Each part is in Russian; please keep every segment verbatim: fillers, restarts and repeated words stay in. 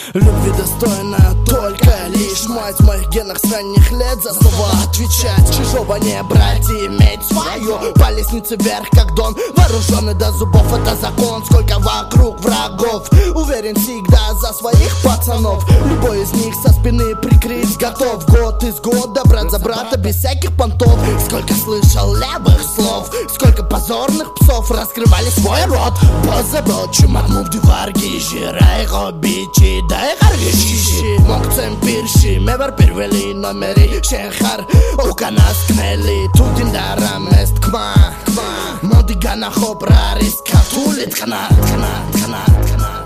Любви достойна только лишь мать. В моих генах с ранних лет за слова отвечать. Чужого не брать и иметь свое. По лестнице вверх, как Дон, вооруженный до зубов, это закон. Сколько вокруг врагов, уверен всегда за своих пацанов. Любой из них со спины прикрыть готов. Год из года, брат за брата, без всяких понтов. Сколько слышал левых слов, сколько позорных псов раскрывали свой рот. Позабыл, чумарму в диварги, жирай хобичи, дай харгишиши. Мокцем пирши, мевер первели номери шехар. Уканас кнели, тудиндарам эст кма. Модигана хопра риска тулит кна, кна, кна, кна.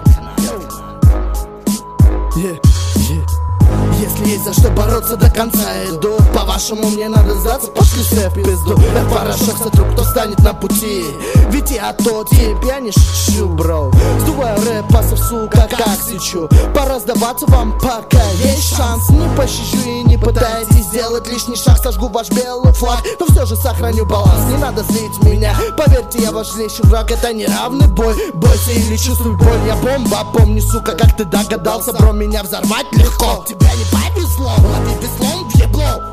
Yeah, yeah. Если есть за что бороться, до конца иду. По-вашему, мне надо сдаться, пошли все в пизду. Я в порошок сотру, кто станет на пути. Ведь я тот тип, я не шучу, бро. Сдуваю рэпасов, сука, как сечу. Пора сдаваться вам, пока есть шанс. Не пощажу и не пытайтесь сделать лишний шаг. Сожгу ваш белый флаг, но все же сохраню баланс. Не надо злить меня, поверьте, я ваш злейший враг. Это не равный бой, бойся или чувствуй боль. Я бомба, помни, сука, как ты догадался, бро, меня взорвать легко. Тебя не повезло, лови веслом в ебло.